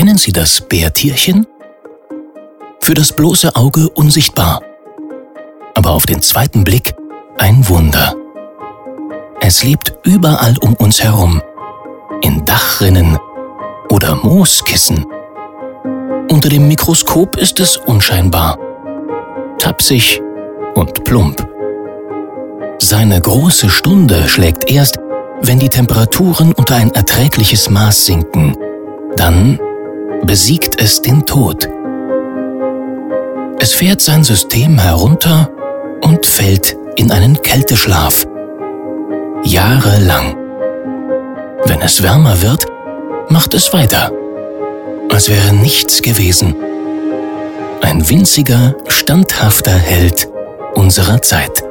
Kennen Sie das Bärtierchen? Für das bloße Auge unsichtbar, aber auf den zweiten Blick ein Wunder. Es lebt überall um uns herum, in Dachrinnen oder Mooskissen. Unter dem Mikroskop ist es unscheinbar, tapsig und plump. Seine große Stunde schlägt erst, wenn die Temperaturen unter ein erträgliches Maß sinken. Dann besiegt es den Tod. Es fährt sein System herunter und fällt in einen Kälteschlaf. Jahrelang. Wenn es wärmer wird, macht es weiter, als wäre nichts gewesen. Ein winziger, standhafter Held unserer Zeit.